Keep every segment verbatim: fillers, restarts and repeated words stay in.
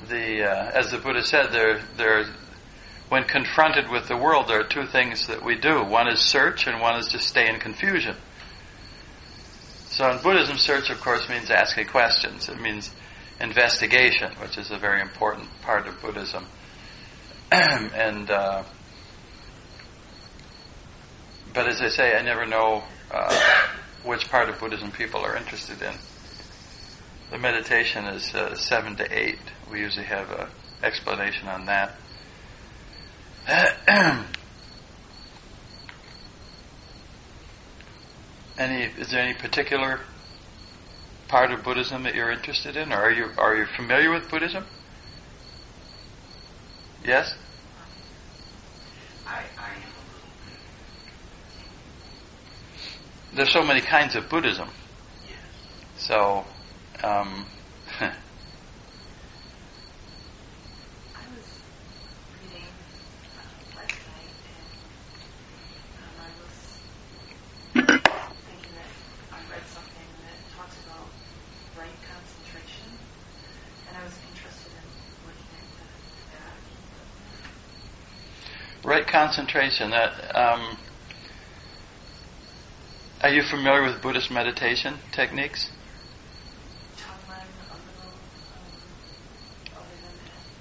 the uh, as the Buddha said, there there when confronted with the world, there are two things that we do. One is search, and one is just stay in confusion. So in Buddhism, search, of course, means asking questions. It means investigation, which is a very important part of Buddhism. and uh, but as I say, I never know uh, which part of Buddhism people are interested in. The meditation is uh, seven to eight. We usually have an explanation on that. Any is there any particular part of Buddhism that you're interested in, or are you are you familiar with Buddhism? Yes? I, I am. There's so many kinds of Buddhism. Yes. So, um, I was reading uh, last night, and um, I was thinking that I read something that talks about right concentration, and I was interested in looking into that. right concentration. That um, are you familiar with Buddhist meditation techniques? Tonglen, a little, um, other than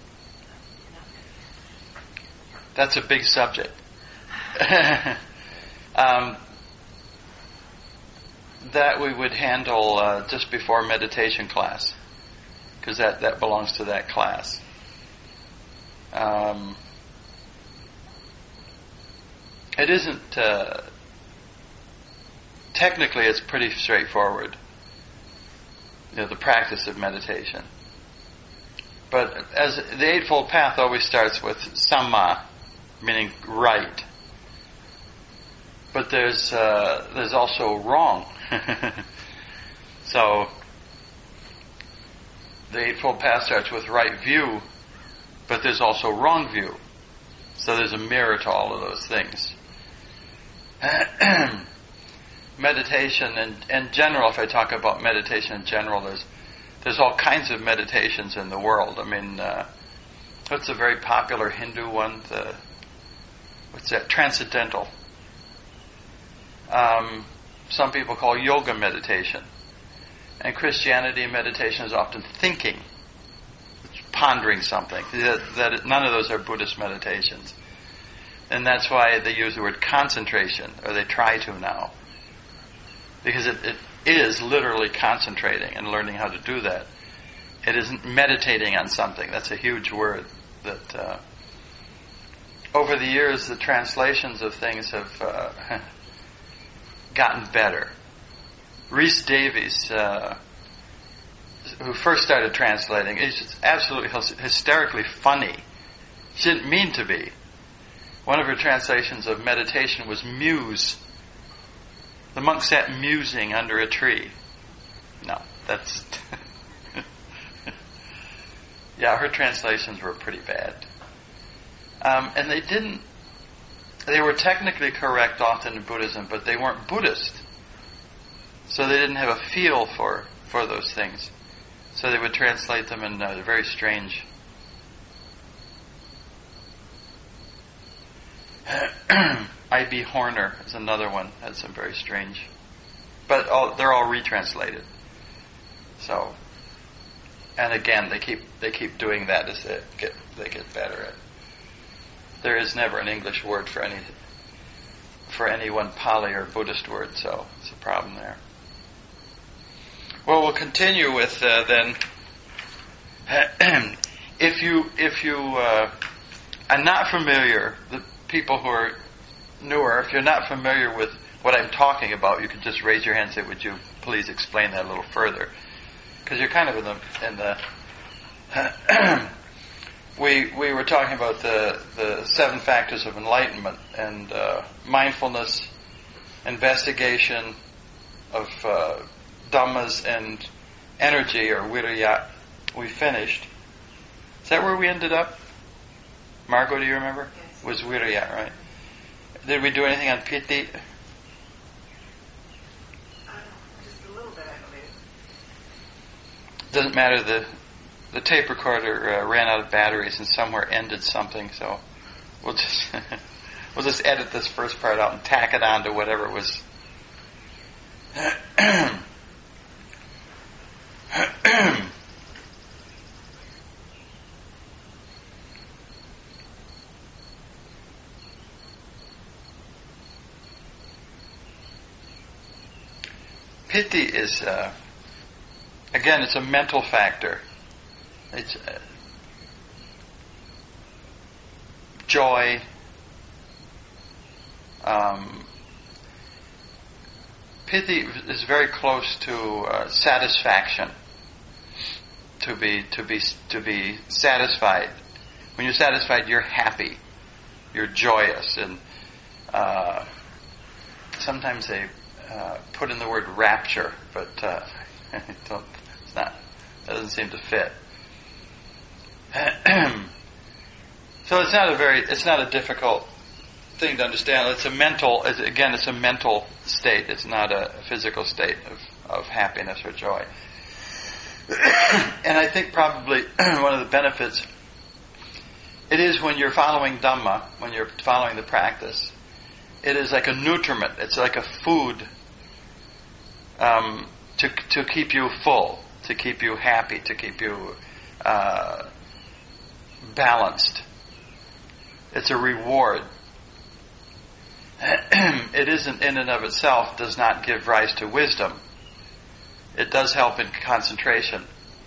that, you know. That's a big subject. um, that we would handle uh, just before meditation class, because that, that belongs to that class. Um, it isn't... Uh, technically, it's pretty straightforward, you know, the practice of meditation. But as the Eightfold Path always starts with samma, meaning right. But there's uh, there's also wrong. So the Eightfold Path starts with right view, but there's also wrong view. So there's a mirror to all of those things. Meditation in, in general, if I talk about meditation in general, there's there's all kinds of meditations in the world. I mean, uh, what's a very popular Hindu one? The, what's that? Transcendental. Um, some people call yoga meditation. And Christianity meditation is often thinking, pondering something. That, that none of those are Buddhist meditations. And that's why they use the word concentration, or they try to now. Because it, it is literally concentrating and learning how to do that. It isn't meditating on something. That's a huge word. That uh, over the years, the translations of things have uh, gotten better. Rhys Davies, uh, who first started translating, is just absolutely hysterically funny. She didn't mean to be. One of her translations of meditation was muse. The monk sat musing under a tree. No, that's... yeah, her translations were pretty bad. Um, and they didn't... They were technically correct often in Buddhism, but they weren't Buddhist. So they didn't have a feel for, for those things. So they would translate them in a very strange... I B Horner is another one. Has some very strange, but all, they're all retranslated. So, and again, they keep they keep doing that as they get they get better at. There is never an English word for any for any one Pali or Buddhist word, so it's a problem there. Well, we'll continue with uh, then. if you if you uh, are not familiar, the people who are newer, if you're not familiar with what I'm talking about, you can just raise your hand and say, would you please explain that a little further? Because you're kind of in the... In the we we were talking about the, the seven factors of enlightenment, and uh, mindfulness, investigation of uh, dhammas, and energy, or virya. We finished. Is that where we ended up? Margot, do you remember? Yes. Was virya, right? Did we do anything on piti? Uh, just a little bit, I believe. Doesn't matter the the tape recorder uh, ran out of batteries and somewhere ended something, so we'll just we'll just edit this first part out and tack it on to whatever was. Piti is, uh, again, it's a mental factor. It's uh, joy, um, Piti is very close to uh, satisfaction. To be to be to be satisfied. When you're satisfied, you're happy. You're joyous, and uh, sometimes they uh, put in the word rapture, but uh, don't, it's not. That doesn't seem to fit. So it's not a very. It's not a difficult thing to understand. It's a mental. Again, it's a mental state. It's not a physical state of, of happiness or joy. And I think probably one of the benefits it is when you're following Dhamma, when you're following the practice, it is like a nutriment. It's like a food um, to to keep you full, to keep you happy, to keep you uh, balanced. It's a reward. It isn't in and of itself, does not give rise to wisdom. It does help in concentration.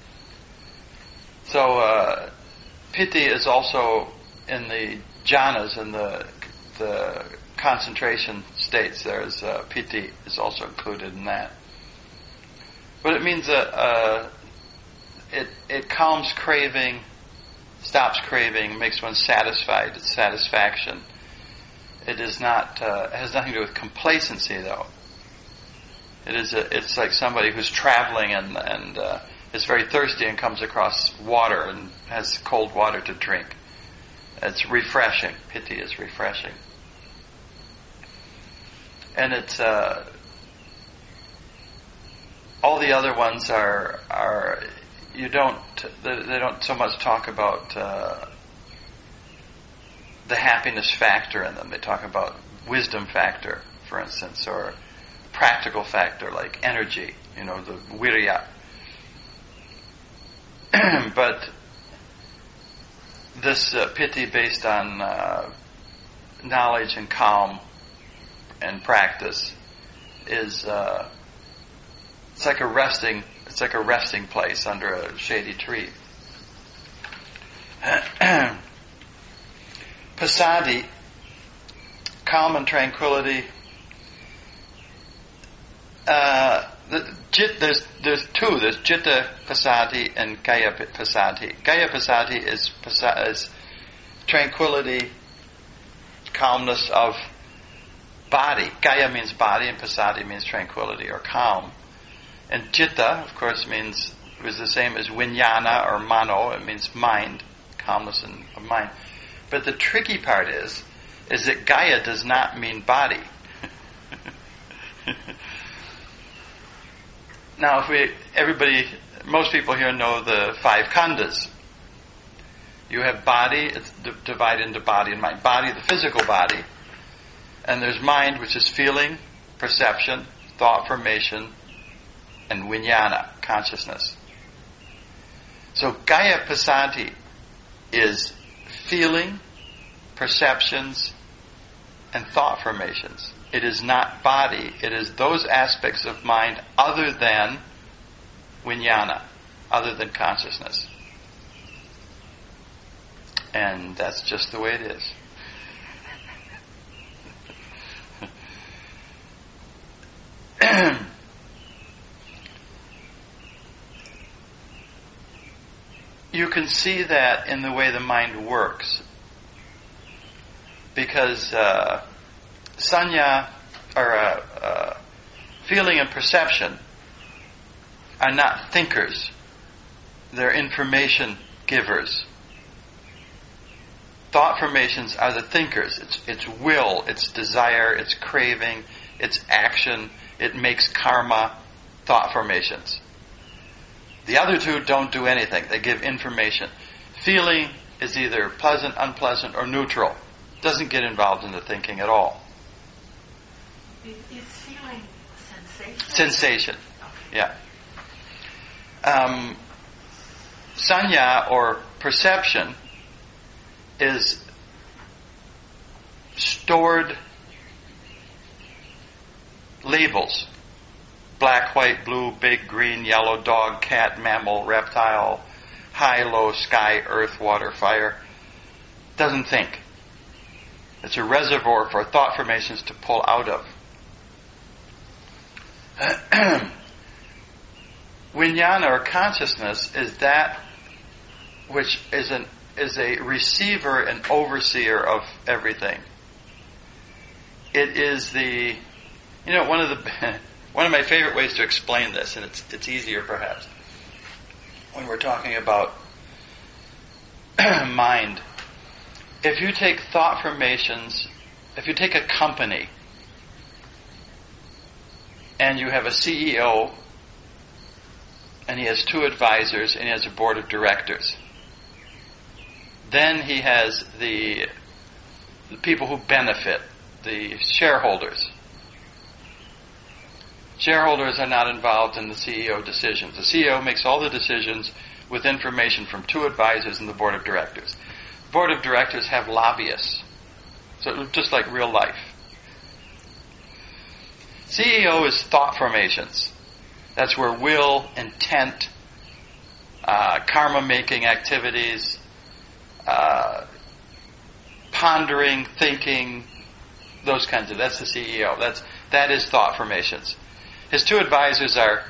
So uh, Piti is also in the jhanas, in the the concentration states. There's uh, Piti is also included in that. But it means that uh, it it calms craving, stops craving, makes one satisfied. It's satisfaction. It is not uh, it has nothing to do with complacency, though. It is a, it's like somebody who's traveling and and uh, is very thirsty and comes across water and has cold water to drink. It's refreshing. Piti is refreshing, and it's uh, all the other ones are are you don't they, they don't so much talk about uh, the happiness factor in them. They talk about wisdom factor, for instance, or practical factor like energy, you know, the virya. But this uh, Piti based on uh, knowledge and calm and practice is uh, it's like a resting it's like a resting place under a shady tree. Passaddhi, calm and tranquility. Uh, the, jit, there's there's two. There's Citta Passaddhi and Kaya Passaddhi. Kaya Passaddhi is, is tranquility, calmness of body. Kaya means body, and Passaddhi means tranquility or calm. And Citta, of course, means is the same as Vijnana or Mano. It means mind, calmness in, of mind. But the tricky part is, is that Kaya does not mean body. Now, if we, everybody, most people here know the five khandhas. You have body, it's d- divided into body and mind. Body, the physical body. And there's mind, which is feeling, perception, thought formation, and vijnana, consciousness. So Kaya Passaddhi is feeling, perceptions, and thought formations. It is not body. It is those aspects of mind other than vijnana, other than consciousness. And that's just the way it is. You can see that in the way the mind works. Because uh, sanya, or uh, uh, feeling and perception, are not thinkers. They're information givers. Thought formations are the thinkers. It's, it's will, it's desire, it's craving, it's action, it makes karma, thought formations. The other two don't do anything. They give information. Feeling is either pleasant, unpleasant, or neutral. Doesn't get involved in the thinking at all. Is feeling sensation? Sensation, yeah. Um, sanya, or perception, is stored labels. Black, white, blue, big, green, yellow, dog, cat, mammal, reptile, high, low, sky, earth, water, fire. Doesn't think. It's a reservoir for thought formations to pull out of. Vijnana, or consciousness, is that which is an is a receiver and overseer of everything. It is the, you know, one of the one of my favorite ways to explain this, and it's it's easier perhaps when we're talking about mind. If you take thought formations, if you take a company and you have a C E O and he has two advisors and he has a board of directors, then he has the, the people who benefit, the shareholders. Shareholders are not involved in the C E O decisions. The C E O makes all the decisions with information from two advisors and the board of directors. The board of directors have lobbyists, so just like real life. C E O is thought formations. That's where will, intent, uh, karma-making activities, uh, pondering, thinking, those kinds of. That's the C E O. That's that is thought formations. His two advisors are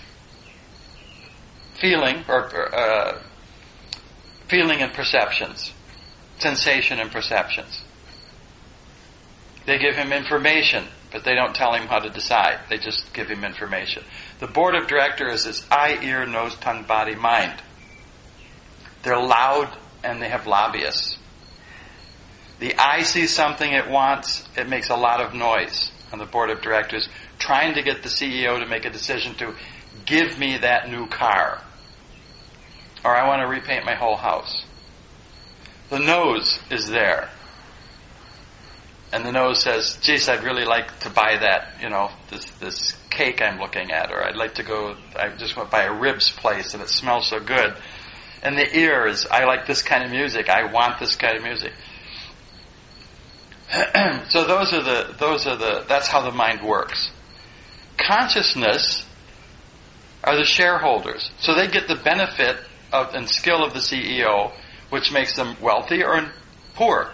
feeling or uh, feeling and perceptions, sensation and perceptions. They give him information, but they don't tell him how to decide. They just give him information. The board of directors is eye, ear, nose, tongue, body, mind. They're loud and they have lobbyists. The eye sees something it wants, it makes a lot of noise on the board of directors, trying to get the C E O to make a decision to give me that new car. Or I want to repaint my whole house. The nose is there. And the nose says, geez, I'd really like to buy that, you know, this this cake I'm looking at, or I'd like to go, I just went by a ribs place and it smells so good. And the ear is, I like this kind of music, I want this kind of music. So those are the, those are the, that's how the mind works. Consciousness are the shareholders. So they get the benefit of and skill of the C E O, which makes them wealthy or poor.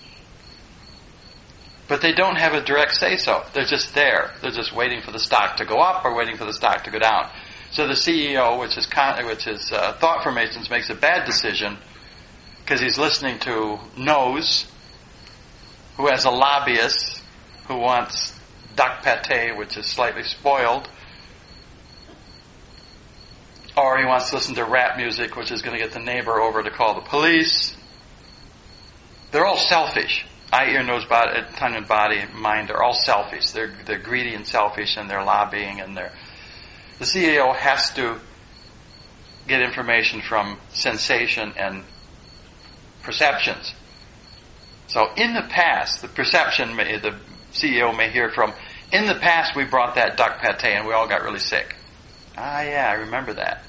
But they don't have a direct say-so. They're just there. They're just waiting for the stock to go up or waiting for the stock to go down. So the C E O, which is con- which is uh, thought formations, makes a bad decision because he's listening to nose, who has a lobbyist who wants duck pate, which is slightly spoiled, or he wants to listen to rap music, which is going to get the neighbor over to call the police. They're all selfish. Eye, ear, nose, body, tongue, and body, mind are all selfish. They're they're greedy and selfish, and they're lobbying, and they're. The C E O has to get information from sensation and perceptions. So in the past, the perception, may, the C E O may hear from, in the past we brought that duck pate and we all got really sick. Ah, yeah, I remember that.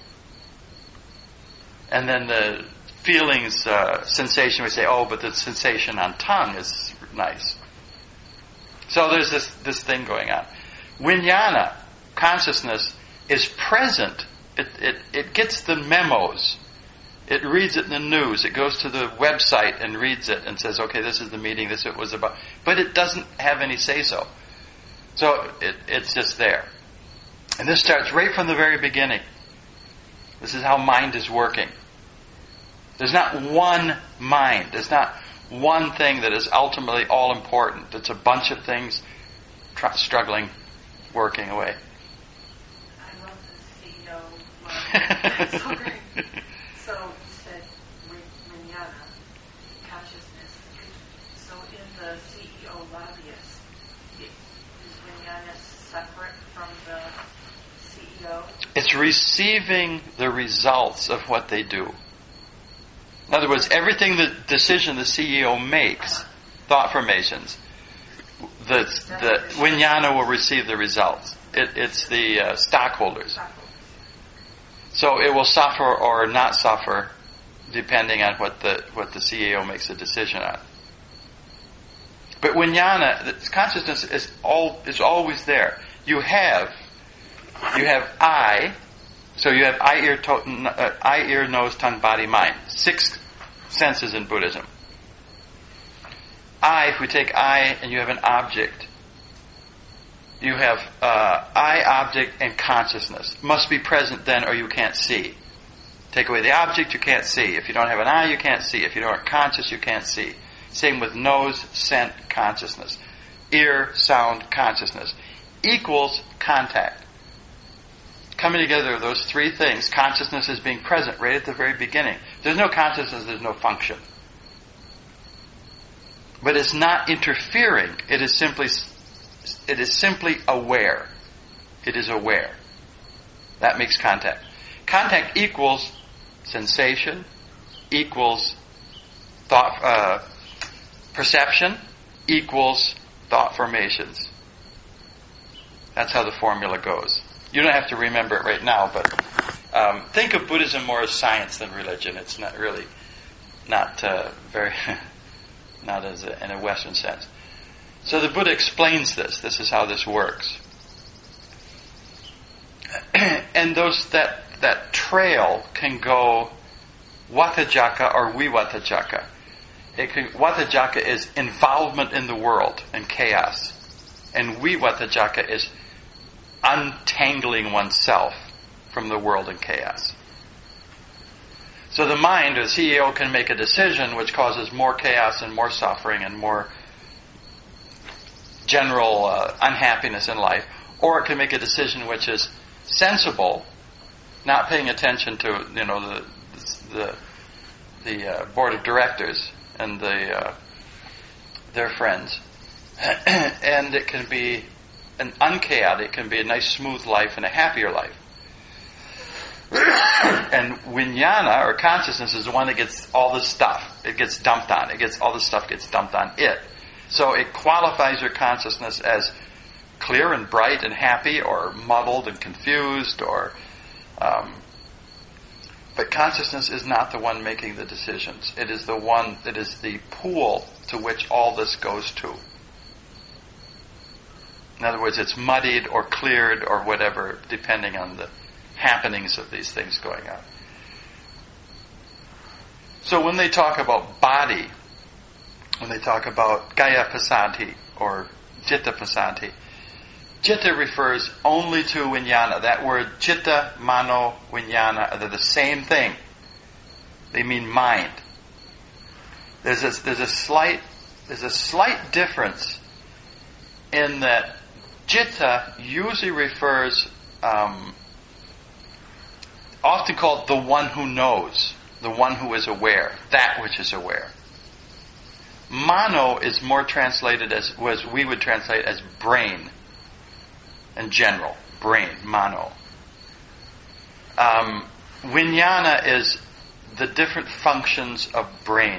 And then the feelings, uh, sensation, we say, oh, but the sensation on tongue is nice. So there's this, this thing going on. Vijnana, consciousness, is present. It, it, it gets the memos. It reads it in the news. It goes to the website and reads it and says, okay, this is the meeting, this it was about. But it doesn't have any say-so. So it, it's just there. And this starts right from the very beginning. This is how mind is working. There's not one mind. There's not one thing that is ultimately all important. It's a bunch of things tr- struggling, working away. I love the C E O. It's so great. So you said vijnana, consciousness. So in the C E O lobbyist, is vijnana separate from the C E go? It's receiving the results of what they do. In other words, everything the decision the C E O makes, thought formations, the the vijnana will receive the results. It, it's the uh, stockholders. So it will suffer or not suffer depending on what the what the C E O makes a decision on. But vijnana, consciousness is all is always there. You have you have I, so you have eye, ear, to, uh, eye, ear, nose, tongue, body, mind. Six senses in Buddhism. I, if we take I and you have an object, you have uh, I, object, and consciousness. Must be present then or you can't see. Take away the object, you can't see. If you don't have an eye, you can't see. If you don't are conscious, you can't see. Same with nose, scent, consciousness. Ear, sound, consciousness. Equals contact. Coming together of those three things, consciousness is being present right at the very beginning. If there's no consciousness, there's no function. But it's not interfering. It is simply, it is simply aware. It is aware. That makes contact. Contact equals sensation, equals thought, uh, perception, equals thought formations. That's how the formula goes. You don't have to remember it right now, but um, think of Buddhism more as science than religion. It's not really, not uh, very, not as a, in a Western sense. So the Buddha explains this. This is how this works. And those that that trail can go Vatajaka or Vivatajaka. It can, Vatajaka is involvement in the world and chaos, and Vivatajaka is untangling oneself from the world and chaos. So the mind, the C E O, can make a decision which causes more chaos and more suffering and more general uh, unhappiness in life, or it can make a decision which is sensible, not paying attention to you know the the the uh, board of directors and the uh, their friends, and it can be an unchaotic, it can be a nice smooth life and a happier life. And vijnana or consciousness is the one that gets all this stuff. It gets dumped on. It gets all this stuff gets dumped on it. So it qualifies your consciousness as clear and bright and happy, or muddled and confused, or um, but consciousness is not the one making the decisions. It is the one, it is the pool to which all this goes to. In other words, it's muddied or cleared or whatever, depending on the happenings of these things going on. So when they talk about body, when they talk about Kaya Passaddhi or Citta Passaddhi, Citta refers only to vijnana. That word Citta, Mano, Vijnana, they're the same thing. They mean mind. There's a, there's a slight there's a slight difference in that Citta usually refers, um, often called the one who knows, the one who is aware, that which is aware. Mano is more translated as, was we would translate as brain, in general, brain, mano. Um, vijnana is the different functions of brain.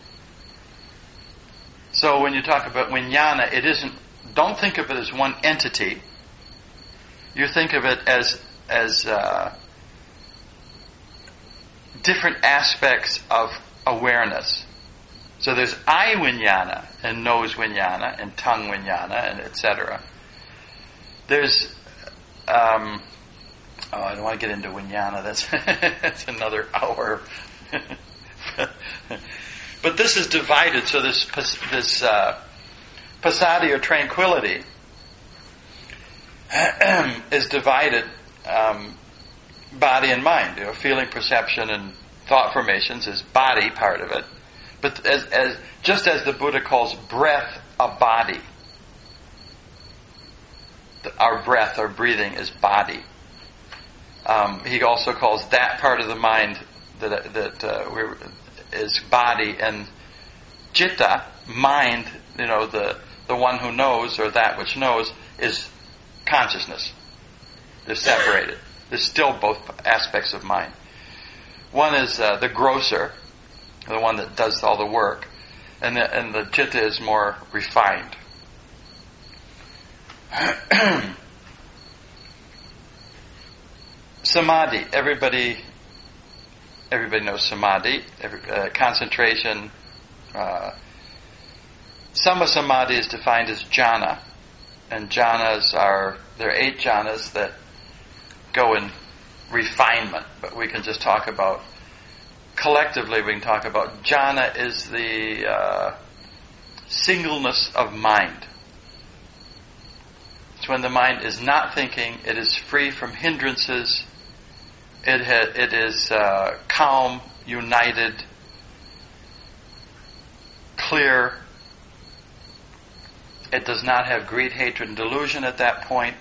So when you talk about vijnana, it isn't, don't think of it as one entity. You think of it as as uh, different aspects of awareness. So there's eye vijnana and nose vijnana and tongue vijnana and et cetera. There's um, oh, I don't want to get into vijnana. That's that's another hour. But this is divided. So this this. Uh, Passaddhi or tranquility is divided, um, body and mind. You know, feeling, perception, and thought formations is body part of it. But as, as just as the Buddha calls breath a body, the, our breath, our breathing is body. Um, he also calls that part of the mind that that uh, we're, is body, and citta, mind. You know, the the one who knows, or that which knows, is consciousness. They're separated. There's still both aspects of mind. One is uh, the grosser, the one that does all the work, and the, and the chitta is more refined. Samadhi. Everybody, everybody knows samadhi. Every, uh, concentration. Uh, Sama samadhi is defined as jhana, and jhanas are there are eight jhanas that go in refinement. But we can just talk about collectively. We can talk about jhana is the uh, singleness of mind. It's when the mind is not thinking. It is free from hindrances. It ha- it is uh, calm, united, clear. It does not have greed, hatred, and delusion at that point.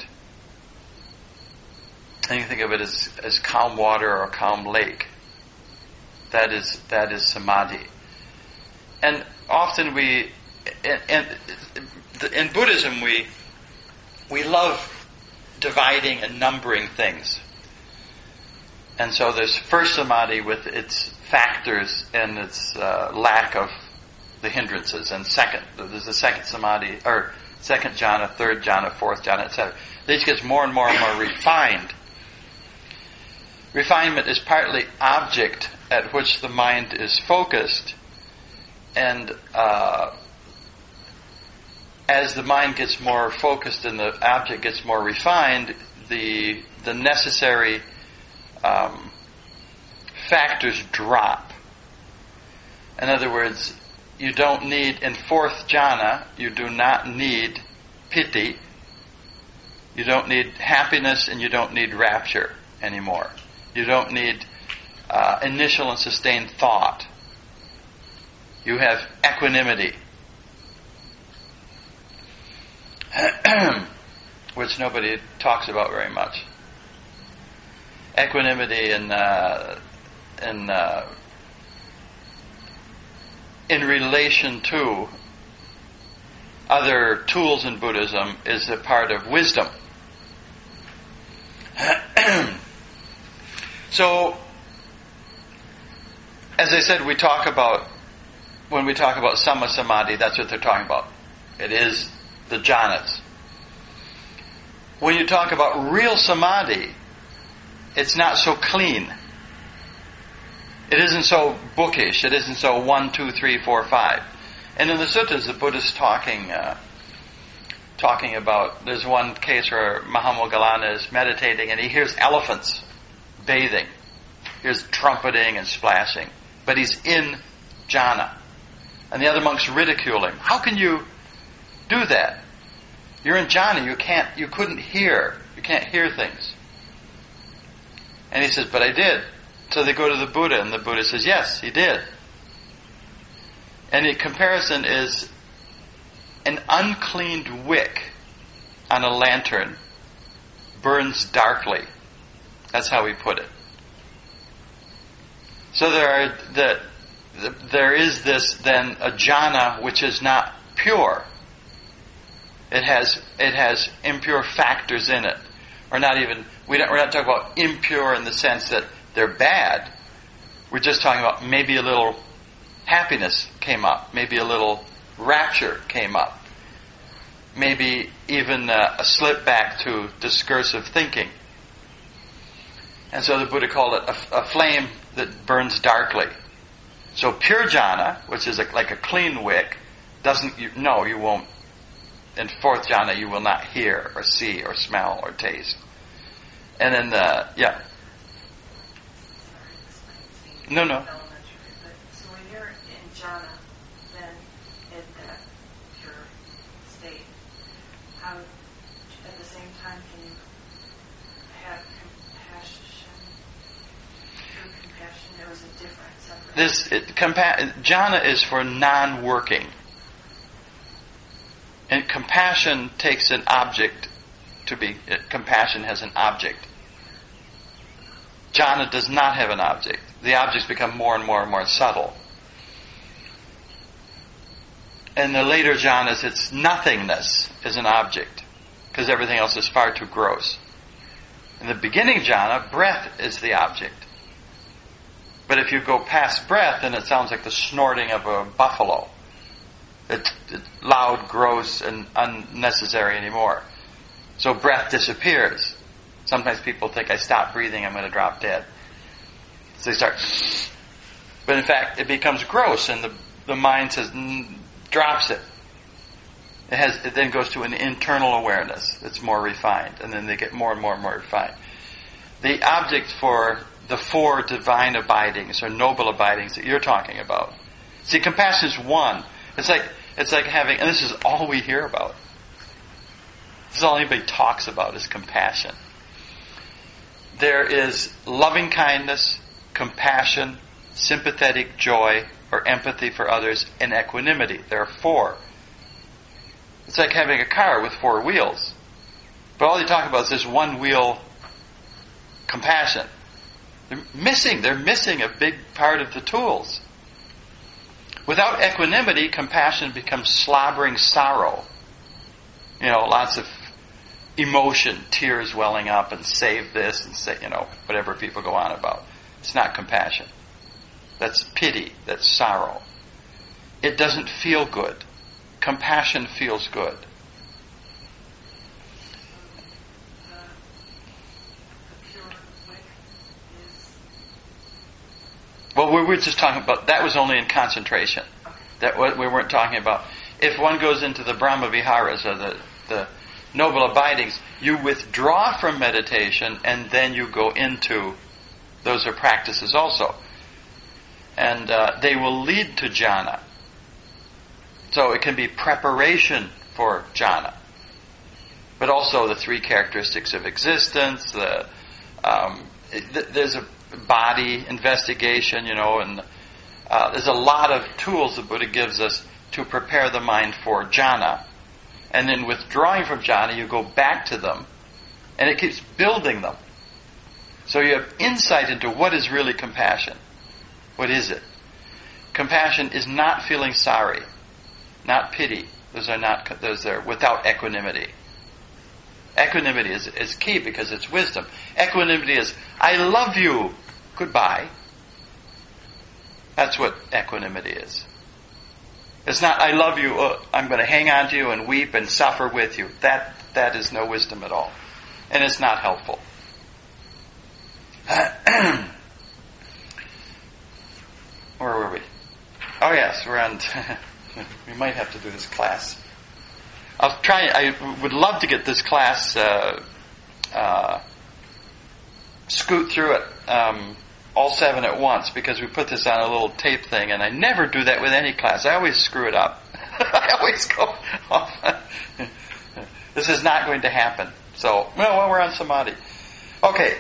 And you think of it as, as calm water or a calm lake. That is that is samadhi. And often we, in, in, in Buddhism, we we love dividing and numbering things. And so there's first samadhi with its factors and its uh, lack of the hindrances, and second, there's the second samadhi, or second jhana, third jhana, fourth jhana, et cetera. This gets more and more and more refined. Refinement is partly object at which the mind is focused, and uh, as the mind gets more focused and the object gets more refined, the the necessary um, factors drop. In other words, you don't need, in fourth jhana, you do not need piti. You don't need happiness, and you don't need rapture anymore. You don't need uh, initial and sustained thought. You have equanimity, which nobody talks about very much. Equanimity in uh, in uh, in relation to other tools in Buddhism is a part of wisdom. So, as I said, we talk about, when we talk about Sama Samadhi, that's what they're talking about. It is the jhanas. When you talk about real Samadhi, it's not so clean. It isn't so bookish. It isn't so one, two, three, four, five. And in the suttas, the Buddha's talking uh, talking about, there's one case where Mahamoggallana is meditating and he hears elephants bathing. He hears trumpeting and splashing. But he's in jhana. And the other monks ridicule him. How can you do that? You're in jhana. You can't, you couldn't hear. You can't hear things. And he says, but I did. So they go to the Buddha, and the Buddha says, yes, he did. And the comparison is an uncleaned wick on a lantern burns darkly. That's how we put it. So there are the, the there is this then a jhana which is not pure. It has it has impure factors in it, or not even we don't we're not talking about impure in the sense that they're bad. We're just talking about maybe a little happiness came up, maybe a little rapture came up, maybe even a, a slip back to discursive thinking. And so the Buddha called it a, a flame that burns darkly. So pure jhana, which is a, like a clean wick, doesn't, you, no, you won't, in fourth jhana you will not hear or see or smell or taste. And then the, yeah. No, no. So when you're in jhana, then in that pure state, how at the same time can you have compassion? True compassion, there was a different separate. This it, compa- jhana is for non-working, and compassion takes an object to be. It, compassion has an object. Jhana does not have an object. The objects become more and more and more subtle. In the later jhanas, it's nothingness is an object, because everything else is far too gross. In the beginning jhana, breath is the object. But if you go past breath, then it sounds like the snorting of a buffalo. It's, it's loud, gross, and unnecessary anymore. So breath disappears. Sometimes people think, I stop breathing, I'm going to drop dead. So they start... But in fact, it becomes gross, and the, the mind says, drops it. It has. It then goes to an internal awareness that's more refined, and then they get more and more and more refined. The object for the four divine abidings or noble abidings that you're talking about. See, compassion is one. It's like it's like having, and this is all we hear about. This is all anybody talks about is compassion. There is loving kindness, compassion, sympathetic joy, or empathy for others, and equanimity. There are four. It's like having a car with four wheels. But all they talk about is this one wheel compassion. They're missing. They're missing a big part of the tools. Without equanimity, compassion becomes slobbering sorrow. You know, lots of emotion, tears welling up, and save this, and say, you know, whatever people go on about. It's not compassion. That's pity. That's sorrow. It doesn't feel good. Compassion feels good. Well, we were just talking about, that was only in concentration. That we weren't talking about. If one goes into the Brahma Viharas, or the, the noble abidings, you withdraw from meditation and then you go into, those are practices also. And uh, they will lead to jhana. So it can be preparation for jhana. But also the three characteristics of existence, the, um, th- there's a body investigation, you know, and uh, there's a lot of tools the Buddha gives us to prepare the mind for jhana. And then withdrawing from jhana, you go back to them, and it keeps building them. So you have insight into what is really compassion. What is it? Compassion is not feeling sorry, not pity. Those are not. Those are without equanimity. Equanimity is, is key because it's wisdom. Equanimity is, I love you. Goodbye. That's what equanimity is. It's not, I love you. Uh, I'm going to hang on to you and weep and suffer with you. That that is no wisdom at all, and it's not helpful. Where were we? Oh yes, we're on. We might have to do this class. I'll try. I would love to get this class, uh, uh, scoot through it, um, all seven at once, because we put this on a little tape thing, and I never do that with any class. I always screw it up. I always go off. This is not going to happen. So, well, well we're on samadhi. Okay.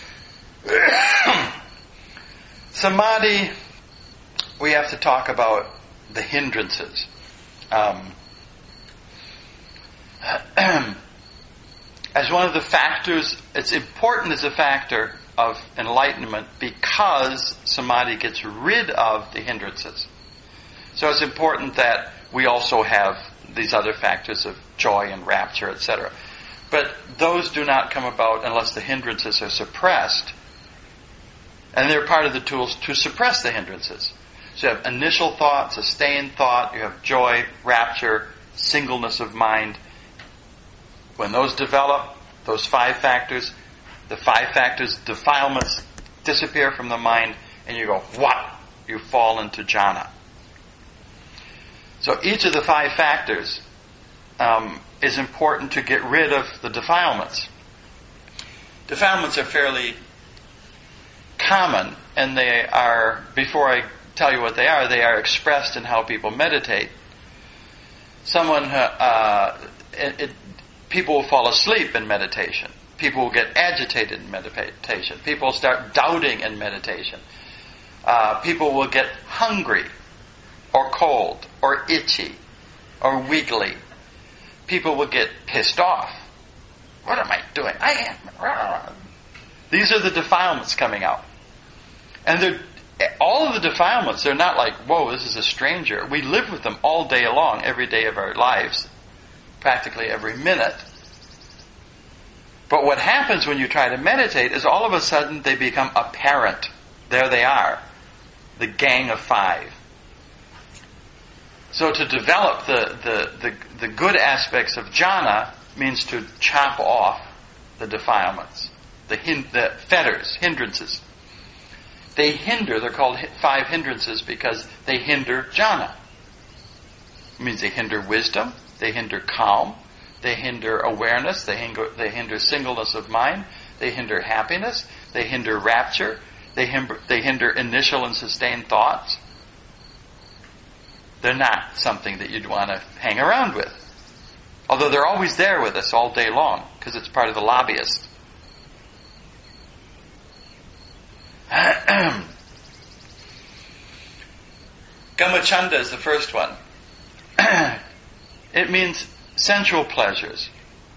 Samadhi, we have to talk about the hindrances. Um, as one of the factors, it's important as a factor of enlightenment because samadhi gets rid of the hindrances. So it's important that we also have these other factors of joy and rapture, et cetera. But those do not come about unless the hindrances are suppressed. And they're part of the tools to suppress the hindrances. So you have initial thought, sustained thought, you have joy, rapture, singleness of mind. When those develop, those five factors, the five factors, defilements, disappear from the mind, and you go, what? You fall into jhana. So each of the five factors um, is important to get rid of the defilements. Defilements are fairly common, and they are, before I tell you what they are, they are expressed in how people meditate. Someone, uh, it, it, people will fall asleep in meditation. People will get agitated in meditation. People will start doubting in meditation. Uh, people will get hungry, or cold, or itchy, or wiggly. People will get pissed off. What am I doing? I am. These are the defilements coming out. And they're, all of the defilements, they're not like, whoa, this is a stranger. We live with them all day long, every day of our lives, practically every minute. But what happens when you try to meditate is all of a sudden they become apparent. There they are. The gang of five. So to develop the, the, the, the good aspects of jhana means to chop off the defilements, the, hin- the fetters, hindrances. They hinder, they're called five hindrances because they hinder jhana. It means they hinder wisdom, they hinder calm, they hinder awareness, they hinder, they hinder singleness of mind, they hinder happiness, they hinder rapture, they hinder, they hinder initial and sustained thoughts. They're not something that you'd want to hang around with. Although they're always there with us all day long, because it's part of the lobbyist. Kamachanda is the first one. It means sensual pleasures.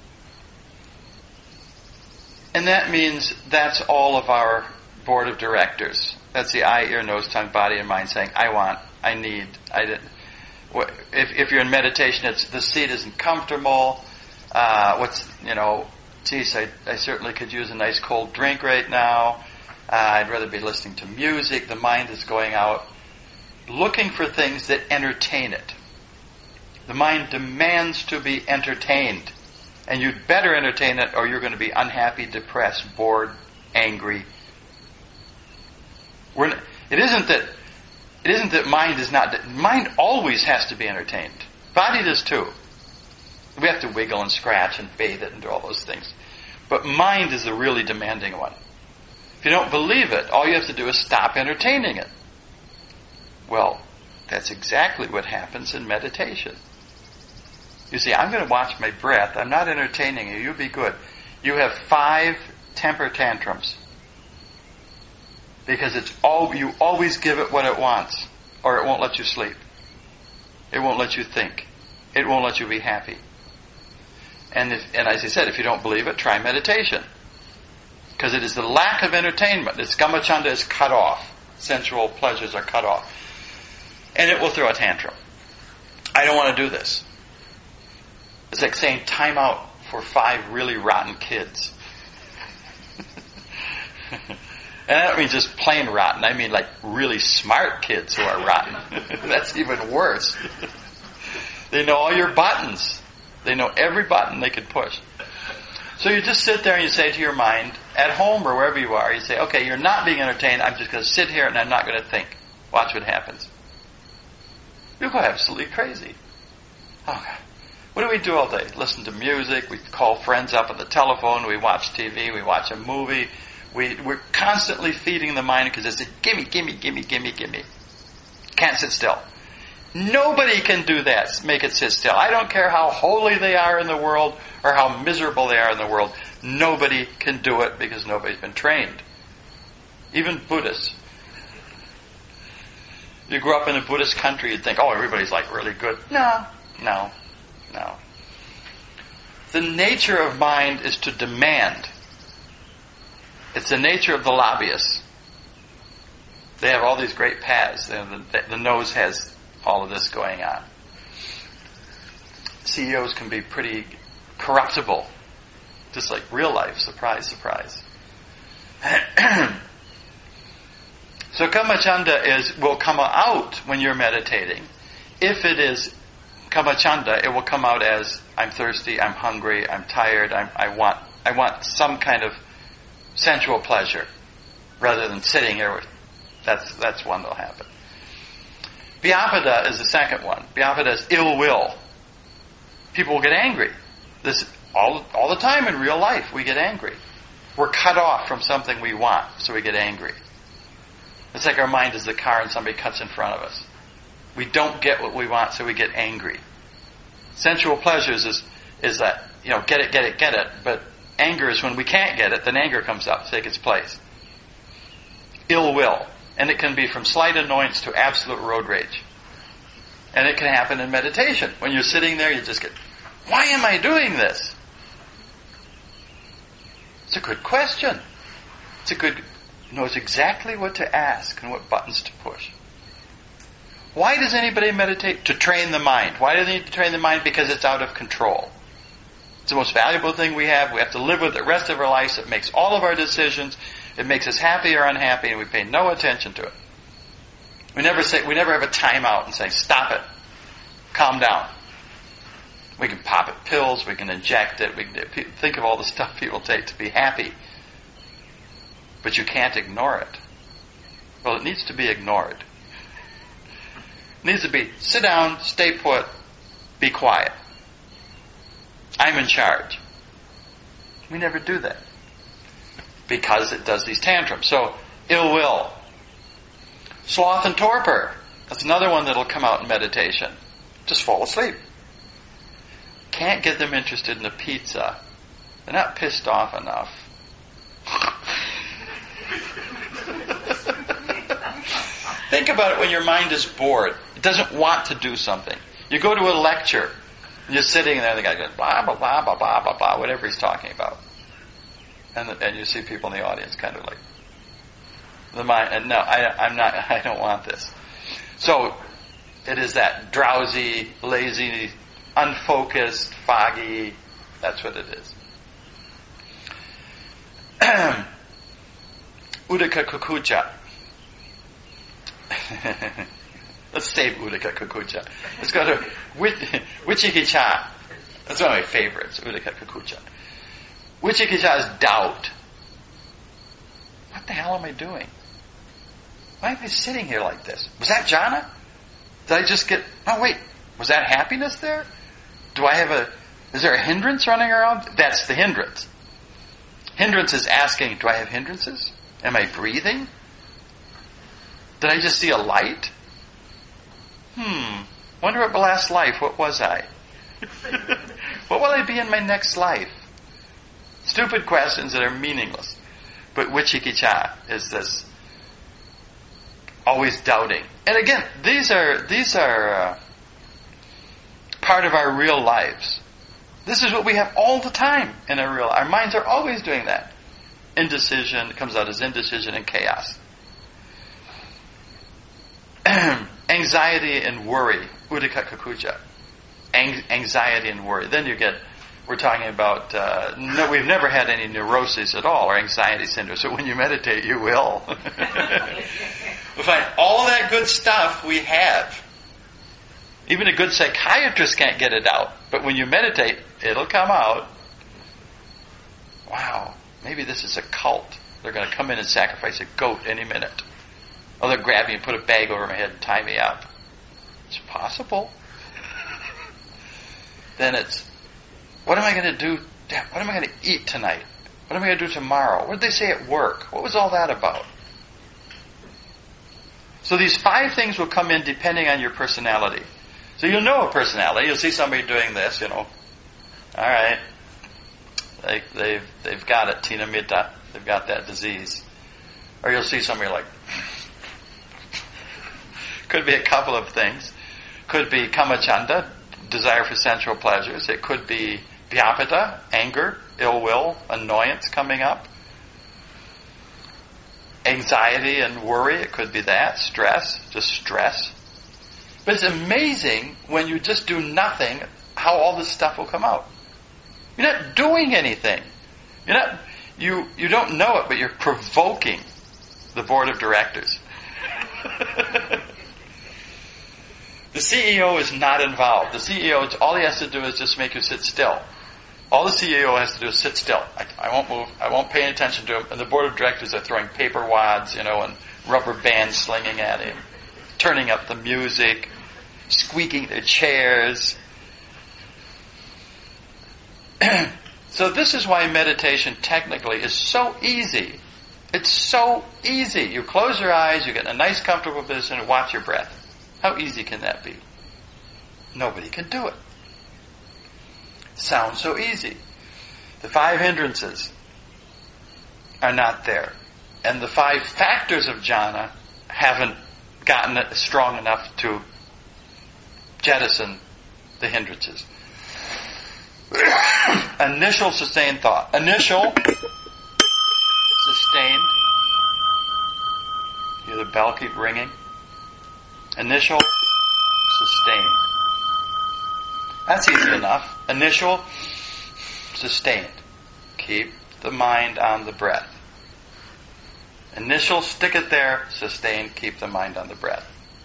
And that means that's all of our board of directors. That's the eye, ear, nose, tongue, body, and mind saying, I want, I need, I did. If, if you're in meditation, it's the seat isn't comfortable. Uh, what's, you know, geez, I, I certainly could use a nice cold drink right now. Uh, I'd rather be listening to music. The mind is going out looking for things that entertain it. The mind demands to be entertained. And you'd better entertain it or you're going to be unhappy, depressed, bored, angry. We're, it isn't that it isn't that mind is not... Mind always has to be entertained. Body does too. We have to wiggle and scratch and bathe it and do all those things. But mind is the really demanding one. If you don't believe it, all you have to do is stop entertaining it. Well, that's exactly what happens in meditation. You see, I'm going to watch my breath. I'm not entertaining you. You be good. You have five temper tantrums. Because it's all, you always give it what it wants, or it won't let you sleep. It won't let you think. It won't let you be happy. And if, and as I said, if you don't believe it, try meditation. Because it is the lack of entertainment. This kamachanda is cut off. Sensual pleasures are cut off. And it will throw a tantrum. I don't want to do this. It's like saying time out for five really rotten kids. And I don't mean just plain rotten. I mean like really smart kids who are rotten. That's even worse. They know all your buttons. They know every button they could push. So you just sit there and you say to your mind, at home or wherever you are, you say, okay, you're not being entertained. I'm just going to sit here and I'm not going to think. Watch what happens. You'll go absolutely crazy. Oh, God. What do we do all day? Listen to music. We call friends up on the telephone. We watch T V. We watch a movie. We, we're constantly feeding the mind because it's a gimme, gimme, gimme, gimme, gimme. Can't sit still. Nobody can do that, make it sit still. I don't care how holy they are in the world or how miserable they are in the world. Nobody can do it because nobody's been trained. Even Buddhists. You grew up in a Buddhist country, you'd think, oh, everybody's like really good. No, no, no. The nature of mind is to demand. It's the nature of the lobbyists. They have all these great paths. And the, the nose has all of this going on. C E Os can be pretty corruptible. Just like real life. Surprise, surprise. So kamachanda is will come out when you're meditating. If it is kamachanda, it will come out as I'm thirsty, I'm hungry, I'm tired, I'm, I want I want some kind of sensual pleasure, rather than sitting here with, that's that's one that'll happen. Vyapada is the second one. Vyapada is ill will. People will get angry. This all all the time in real life we get angry. We're cut off from something we want, so we get angry. It's like our mind is the car and somebody cuts in front of us. We don't get what we want, so we get angry. Sensual pleasures is is that, you know, get it, get it, get it, but anger is when we can't get it, then anger comes up to take its place. Ill will. And it can be from slight annoyance to absolute road rage. And it can happen in meditation. When you're sitting there, you just get, why am I doing this? It's a good question. It's a good, knows exactly what to ask and what buttons to push. Why does anybody meditate? To train the mind. Why do they need to train the mind? Because it's out of control. It's the most valuable thing we have. We have to live with it the rest of our lives. It makes all of our decisions. It makes us happy or unhappy, and we pay no attention to it. We never say, we never have a time out and say, stop it. Calm down. We can pop it pills, we can inject it, we can think of all the stuff people take to be happy. But you can't ignore it. Well, it needs to be ignored. It needs to be, sit down, stay put, be quiet. I'm in charge. We never do that. Because it does these tantrums. So, ill will. Sloth and torpor. That's another one that'll come out in meditation. Just fall asleep. Can't get them interested in the pizza. They're not pissed off enough. Think about it when your mind is bored. It doesn't want to do something. You go to a lecture, and you're sitting there, and the guy goes, blah, blah, blah, blah, blah, blah, blah, whatever he's talking about. And, the, and you see people in the audience kind of like, the mind, and no, I, I'm not, I don't want this. So, it is that drowsy, lazy, unfocused, foggy, that's what it is. Uddaka kukucha. Let's save Uddaka kukucha. Let's go to Vichikicha. That's one of my favorites, Uddaka kukucha. Vichikicha is doubt. What the hell am I doing? Why am I sitting here like this? Was that jhana? Did I just get... Oh, wait. Was that happiness there? Do I have a... Is there a hindrance running around? That's the hindrance. Hindrance is asking, do I have hindrances? Am I breathing? Did I just see a light? Hmm. Wonder what my last life, what was I? What will I be in my next life? Stupid questions that are meaningless. But Vichikicha is this always doubting. And again, these are these are uh, part of our real lives. This is what we have all the time in our real. Our minds are always doing that. Indecision comes out as indecision and chaos. Anxiety and worry, uddaka kukucha. Ang- anxiety and worry. Then you get. We're talking about, uh, no, we've never had any neuroses at all, or anxiety syndrome. So when you meditate, you will. We'll find all that good stuff we have. Even a good psychiatrist can't get it out. But when you meditate, it'll come out. Wow, maybe this is a cult. They're going to come in and sacrifice a goat any minute. Oh, they'll grab me and put a bag over my head and tie me up. It's possible. Then it's, what am I going to do? What am I going to eat tonight? What am I going to do tomorrow? What did they say at work? What was all that about? So these five things will come in depending on your personality. So you'll know a personality. You'll see somebody doing this, you know. All right. They, they've, they've got it, Tina Mita. They've got that disease. Or you'll see somebody like... Could be a couple of things. Could be kamachanda, desire for sensual pleasures. It could be vyapita, anger, ill will, annoyance coming up. Anxiety and worry, it could be that. Stress, just stress. But it's amazing when you just do nothing, how all this stuff will come out. You're not doing anything. You're not, you, you don't know it, but you're provoking the board of directors. The C E O is not involved. The C E O, all he has to do is just make you sit still. All the C E O has to do is sit still. I, I won't move. I won't pay any attention to him. And the board of directors are throwing paper wads, you know, and rubber bands slinging at him, turning up the music, squeaking their chairs. So this is why meditation technically is so easy. It's so easy. You close your eyes, you get in a nice comfortable position, and watch your breath. How easy can that be? Nobody can do it. Sounds so easy. The five hindrances are not there. And the five factors of jhana haven't gotten it strong enough to jettison the hindrances. Initial sustained thought. Initial sustained. Hear the bell keep ringing. Initial sustained. That's easy enough. Initial sustained. Keep the mind on the breath. Initial, stick it there. Sustained, keep the mind on the breath.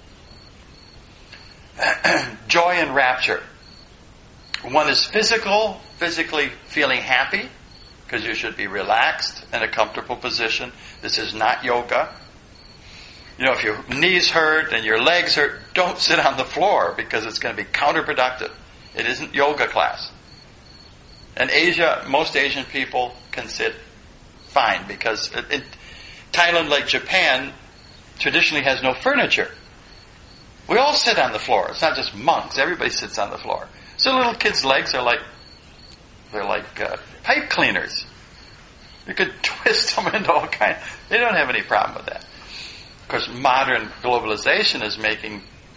Joy and rapture. One is physical, physically feeling happy, because you should be relaxed in a comfortable position. This is not yoga. You know, if your knees hurt and your legs hurt, don't sit on the floor, because it's going to be counterproductive. It isn't yoga class. In Asia, most Asian people can sit fine, because it, it, Thailand, like Japan, traditionally has no furniture. We all sit on the floor. It's not just monks. Everybody sits on the floor. So little kids' legs are like, they're like uh, pipe cleaners. You could twist them into all kinds. They don't have any problem with that. Of course, modern globalization is making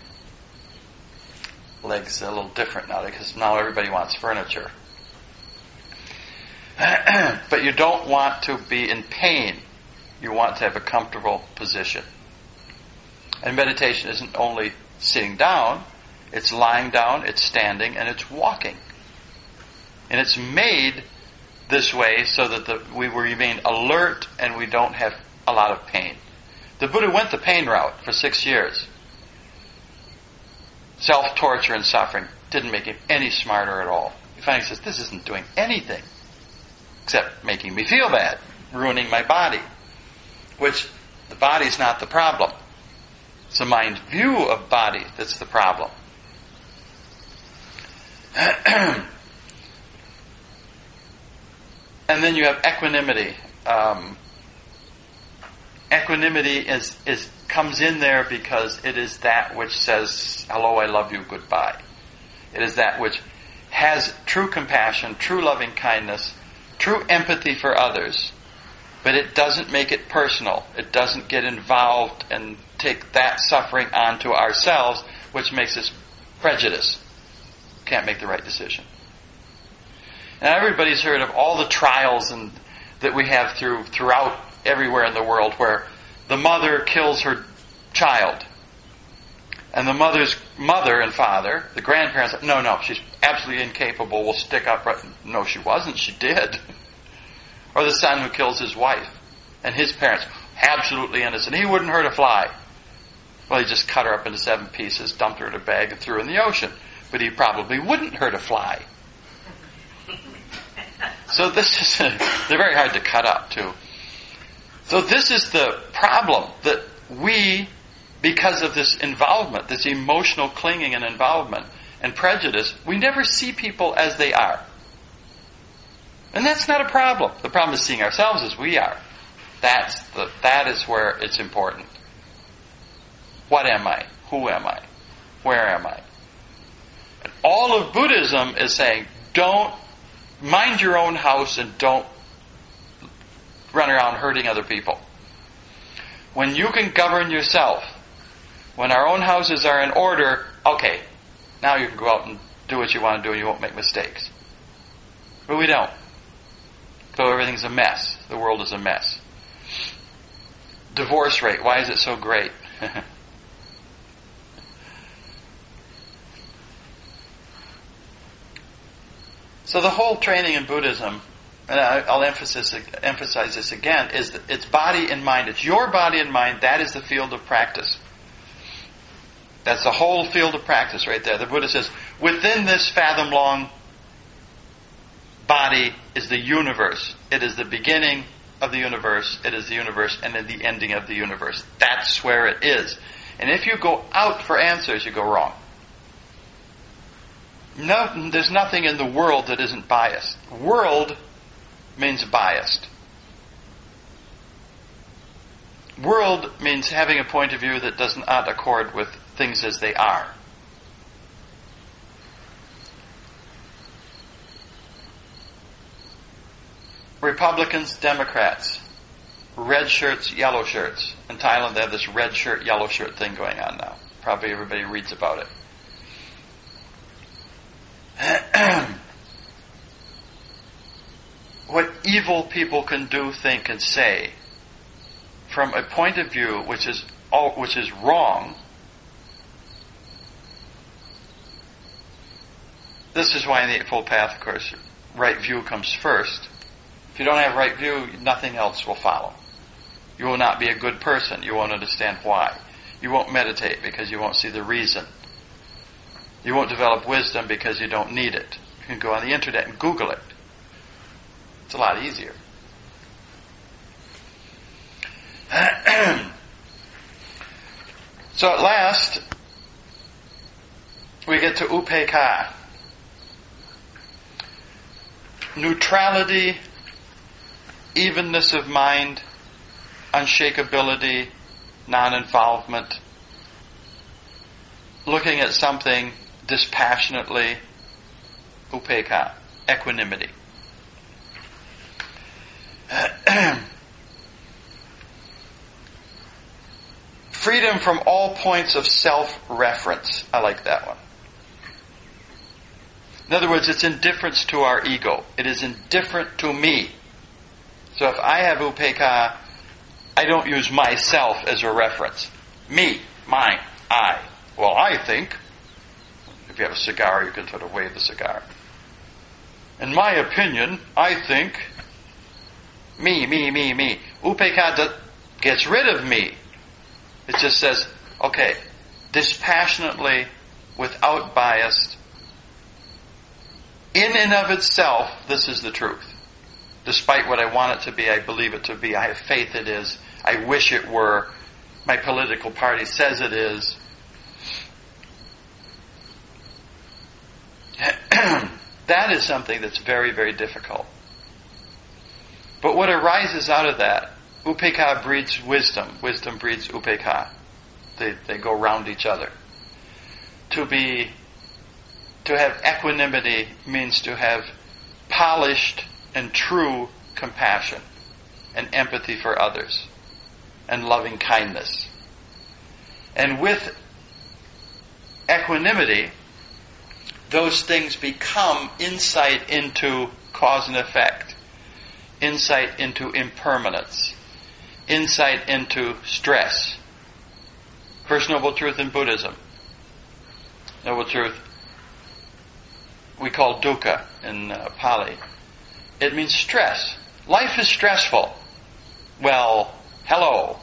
legs a little different now, because now everybody wants furniture. But you don't want to be in pain. You want to have a comfortable position. And meditation isn't only sitting down, it's lying down, it's standing, and it's walking. And it's made this way so that the, we remain alert and we don't have a lot of pain. The Buddha went the pain route for six years. Self-torture and suffering didn't make him any smarter at all. He finally says, this isn't doing anything except making me feel bad, ruining my body. Which, the body's not the problem. It's the mind's view of body that's the problem. And then you have equanimity. Um, equanimity is, is comes in there because it is that which says, hello, I love you, goodbye. It is that which has true compassion, true loving kindness, true empathy for others, but it doesn't make it personal. It doesn't get involved and take that suffering onto ourselves, which makes us prejudice. Can't make the right decision. And everybody's heard of all the trials and that we have through throughout everywhere in the world where the mother kills her child. And the mother's mother and father, the grandparents, no, no, she's absolutely incapable, we'll stick up. Right. No, she wasn't, she did. Or the son who kills his wife. And his parents, absolutely innocent. He wouldn't hurt a fly. Well, he just cut her up into seven pieces, dumped her in a bag, and threw her in the ocean. But he probably wouldn't hurt a fly. So this is, a, they're very hard to cut up too. So this is the problem, that we, because of this involvement, this emotional clinging and involvement and prejudice, we never see people as they are. And that's not a problem. The problem is seeing ourselves as we are. That's the, that is where it's important. What am I? Who am I? Where am I? And all of Buddhism is saying, don't mind your own house and don't run around hurting other people. When you can govern yourself, when our own houses are in order, okay, now you can go out and do what you want to do and you won't make mistakes. But we don't. So everything's a mess. The world is a mess. Divorce rate, why is it so great? So the whole training in Buddhism, and I'll emphasize, emphasize this again, is that it's body and mind. It's your body and mind. That is the field of practice. That's the whole field of practice right there. The Buddha says, within this fathom-long body is the universe. It is the beginning of the universe. It is the universe and then the ending of the universe. That's where it is. And if you go out for answers, you go wrong. No, there's nothing in the world that isn't biased. World means biased. World means having a point of view that does not accord with things as they are. Republicans, Democrats, red shirts, yellow shirts. In Thailand they have this red shirt, yellow shirt thing going on now. Probably everybody reads about it. What evil people can do, think, and say from a point of view which is all, which is wrong. This is why in the Eightfold Path, of course, right view comes first. If you don't have right view, nothing else will follow. You will not be a good person. You won't understand why. You won't meditate because you won't see the reason. You won't develop wisdom because you don't need it. You can go on the internet and Google it. It's a lot easier. So at last, we get to upekkha. Neutrality, evenness of mind, unshakability, non-involvement. Looking at something dispassionately, upekkha, equanimity. Freedom from all points of self-reference. I like that one. In other words, it's indifference to our ego. It is indifferent to me. So if I have upekkha, I don't use myself as a reference. Me, mine, I. Well, I think. If you have a cigar, you can sort of wave the cigar. In my opinion, I think. Me, me, me, me. Upekkha gets rid of me. It just says, okay, dispassionately, without bias, in and of itself, this is the truth. Despite what I want it to be, I believe it to be, I have faith it is, I wish it were, my political party says it is. That is something that's very, very difficult. But what arises out of that, upekkha breeds wisdom. Wisdom breeds upekkha. They they go round each other. To be, to have equanimity means to have polished and true compassion and empathy for others and loving kindness. And with equanimity, those things become insight into cause and effect, insight into impermanence, insight into stress. First noble truth in Buddhism. Noble truth we call dukkha in uh, Pali. It means stress. Life is stressful. Well, hello.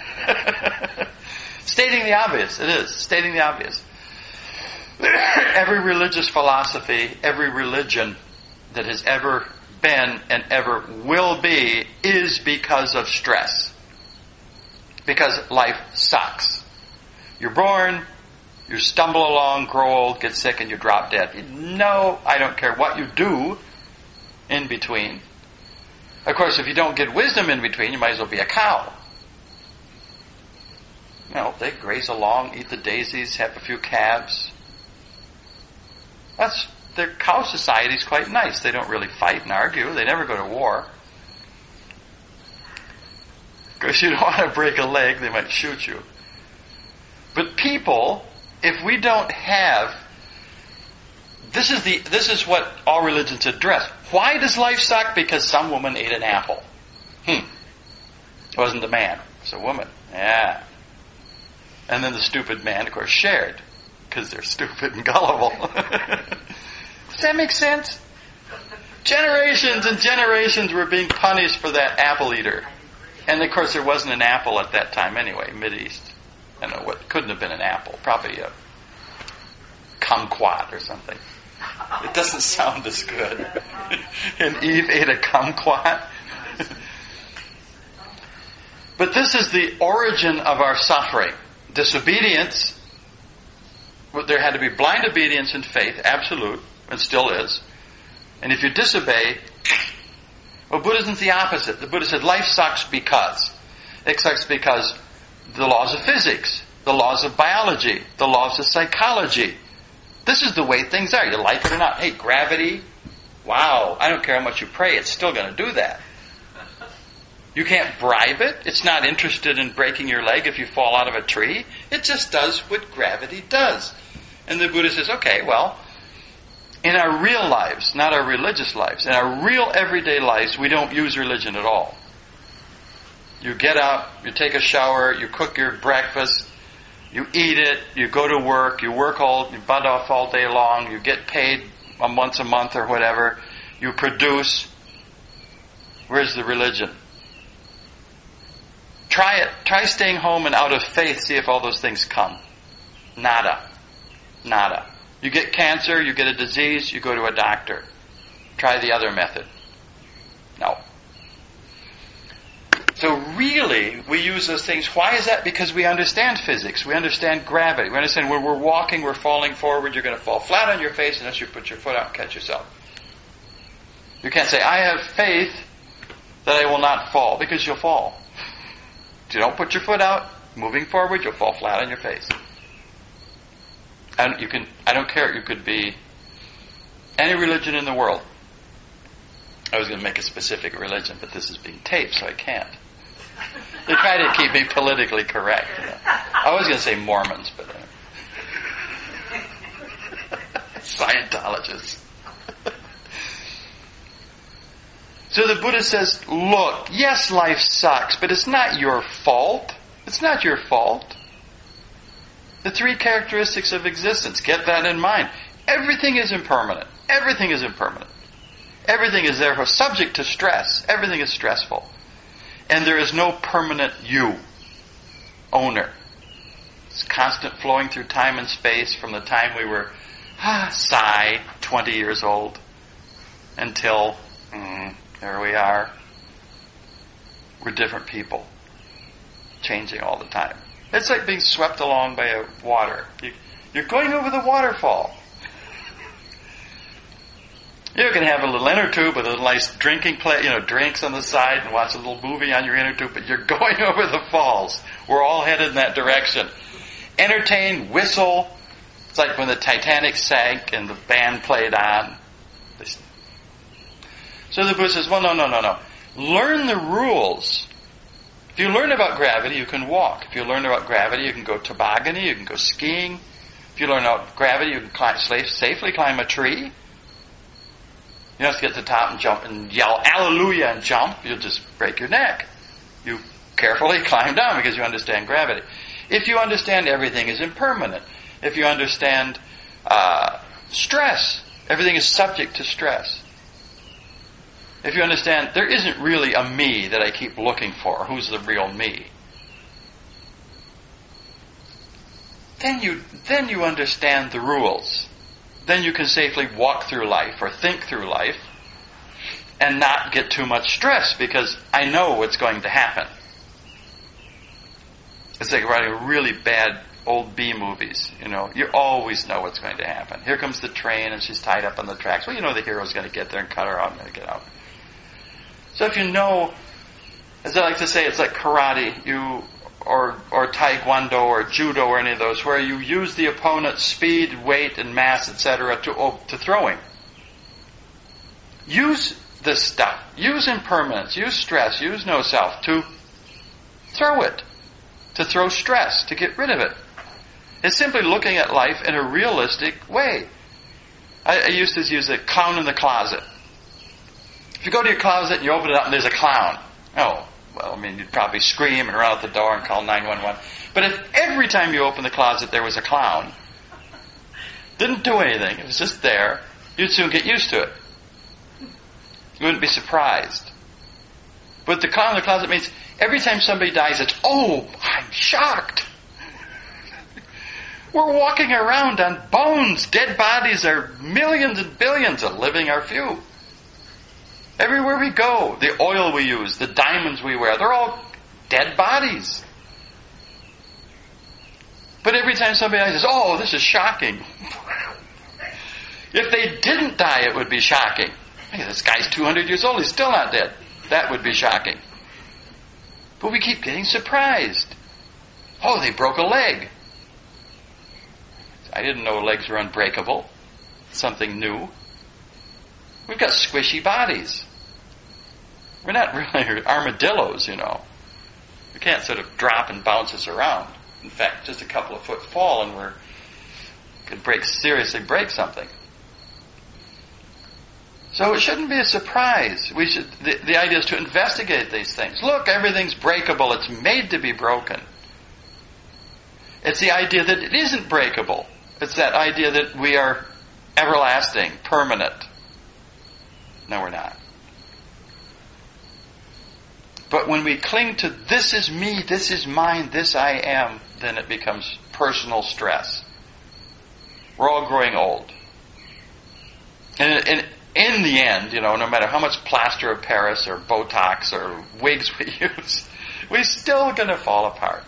Stating the obvious. It is. Stating the obvious. Every religious philosophy, every religion that has ever been and ever will be is because of stress. Because life sucks. You're born, you stumble along, grow old, get sick, and you drop dead. No, I don't care what you do in between. Of course, if you don't get wisdom in between, you might as well be a cow. You know, they graze along, eat the daisies, have a few calves. That's, their cow society is quite nice. They don't really fight and argue. They never go to war. Because you don't want to break a leg, they might shoot you. But people, if we don't have, this is the this is what all religions address. Why does life suck? Because some woman ate an apple. Hmm. It wasn't the man. It's a woman. Yeah. And then the stupid man, of course, shared. Because they're stupid and gullible. Does that make sense? Generations and generations were being punished for that apple eater. And of course there wasn't an apple at that time anyway, Mideast. I don't know what, couldn't have been an apple. Probably a kumquat or something. It doesn't sound as good. And Eve ate a kumquat. But this is the origin of our suffering. Disobedience. There had to be blind obedience and faith, absolute, and still is. And if you disobey, well, Buddhism's the opposite. The Buddha said life sucks because. It sucks because the laws of physics, the laws of biology, the laws of psychology. This is the way things are. You like it or not. Hey, gravity, wow, I don't care how much you pray, it's still going to do that. You can't bribe it. It's not interested in breaking your leg if you fall out of a tree. It just does what gravity does. And the Buddha says, okay, well, in our real lives, not our religious lives, in our real everyday lives, we don't use religion at all. You get up, you take a shower, you cook your breakfast, you eat it, you go to work, you work all, you butt off all day long, you get paid once a month or whatever, you produce. Where's the religion? Try it. Try staying home and out of faith, see if all those things come. Nada. Nada. You get cancer, you get a disease, you go to a doctor. Try the other method. No. So really, we use those things. Why is that? Because we understand physics. We understand gravity. We understand when we're walking, we're falling forward, you're going to fall flat on your face unless you put your foot out and catch yourself. You can't say, I have faith that I will not fall, because you'll fall. If you don't put your foot out, moving forward, you'll fall flat on your face. And you can, I don't care, you could be any religion in the world. I was going to make a specific religion, but this is being taped, so I can't. They try to keep me politically correct. You know. I was going to say Mormons, but uh, Scientologists. So the Buddha says, look, yes, life sucks, but it's not your fault. It's not your fault. The three characteristics of existence, get that in mind. Everything is impermanent. Everything is impermanent. Everything is therefore subject to stress. Everything is stressful. And there is no permanent you, owner. It's constant flowing through time and space from the time we were, ah, sigh, twenty years old, until, mm, there we are. We're different people, changing all the time. It's like being swept along by a water. You, you're going over the waterfall. You can have a little inner tube with a nice drinking plate, you know, drinks on the side and watch a little movie on your inner tube, but you're going over the falls. We're all headed in that direction. Entertain, whistle. It's like when the Titanic sank and the band played on. So the Buddha says, well, no, no, no, no. Learn the rules. If you learn about gravity, you can walk. If you learn about gravity, you can go tobogganing, you can go skiing. If you learn about gravity, you can climb, safely climb a tree. You don't have to get to the top and jump and yell, hallelujah, and jump. You'll just break your neck. You carefully climb down because you understand gravity. If you understand everything is impermanent, if you understand uh, stress, everything is subject to stress. If you understand there isn't really a me that I keep looking for, who's the real me, then you then you understand the rules. Then you can safely walk through life or think through life and not get too much stress because I know what's going to happen. It's like writing really bad old B movies. You know, you always know what's going to happen. Here comes the train and she's tied up on the tracks. Well, you know the hero's going to get there and cut her out and get out. So if you know, as I like to say, it's like karate, you or or taekwondo or judo or any of those, where you use the opponent's speed, weight, and mass, et cetera, to oh, to throwing. Use this stuff. Use impermanence. Use stress. Use no self to throw it. To throw stress. To get rid of it. It's simply looking at life in a realistic way. I, I used to use a clown in the closet. If you go to your closet and you open it up and there's a clown, oh, well, I mean, you'd probably scream and run out the door and call nine one one. But if every time you opened the closet there was a clown, didn't do anything, it was just there, you'd soon get used to it. You wouldn't be surprised. But the clown in the closet means every time somebody dies, it's, oh, I'm shocked. We're walking around on bones. Dead bodies are millions and billions, and living are few. Everywhere we go, the oil we use, the diamonds we wear, they're all dead bodies. But every time somebody dies, oh, this is shocking. If they didn't die, it would be shocking. Hey, this guy's two hundred years old, he's still not dead. That would be shocking. But we keep getting surprised. Oh, they broke a leg. I didn't know legs were unbreakable. Something new. We've got squishy bodies. We're not really armadillos, you know. We can't sort of drop and bounce us around. In fact, just a couple of foot fall and we're could break seriously break something. So it shouldn't be a surprise. We should. The, the idea is to investigate these things. Look, everything's breakable. It's made to be broken. It's the idea that it isn't breakable. It's that idea that we are everlasting, permanent. No, we're not. But when we cling to this is me, this is mine, this I am, then it becomes personal stress. We're all growing old. And in, in the end, you know, no matter how much plaster of Paris or Botox or wigs we use, we're still going to fall apart.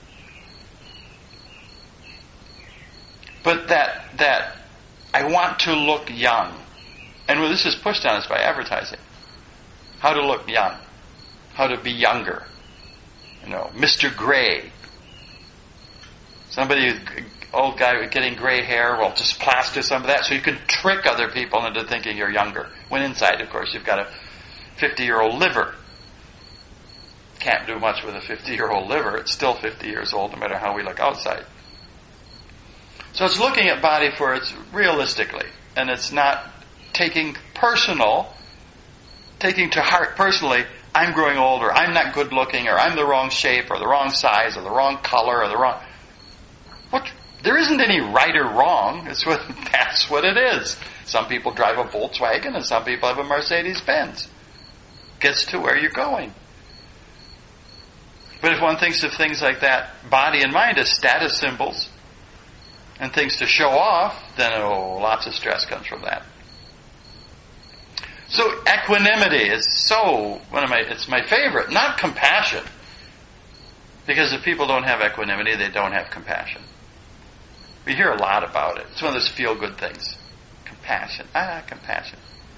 But that that I want to look young. And this is pushed on us by advertising. How to look young. How to be younger. You know, Mister Gray. Somebody, old guy getting gray hair, well, just plaster some of that so you can trick other people into thinking you're younger. When inside, of course, you've got a fifty-year-old liver. Can't do much with a fifty-year-old liver. It's still fifty years old no matter how we look outside. So it's looking at body for its realistically. And it's not taking personal, taking to heart personally, I'm growing old, or I'm not good looking, or I'm the wrong shape, or the wrong size, or the wrong color, or the wrong... What? There isn't any right or wrong. It's what, that's what it is. Some people drive a Volkswagen, and some people have a Mercedes-Benz. Gets to where you're going. But if one thinks of things like that, body and mind, as status symbols, and things to show off, then oh, lots of stress comes from that. So equanimity is so one of my it's my favorite, not compassion. Because if people don't have equanimity, they don't have compassion. We hear a lot about it. It's one of those feel-good things. Compassion. Ah, compassion.